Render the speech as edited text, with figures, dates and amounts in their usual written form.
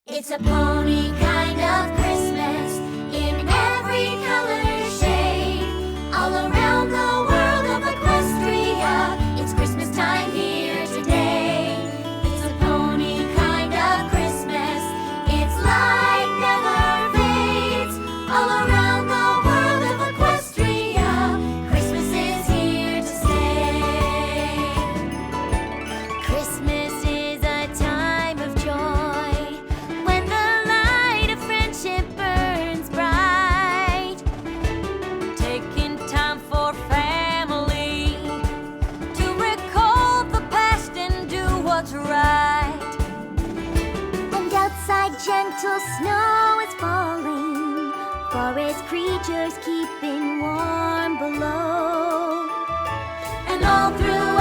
It's a pony kind of Christmas in every color shade. All around the world of Equestria, it's Christmas time here today. It's a pony kind of Christmas, its light never fades. All around the world of Equestria, Christmas is here to stay. Christmas is a time of joy, when the light of friendship burns bright. Taking time for family, to recall the past and do what's right. And outside gentle snow is falling, forest creatures keeping warm below. And all through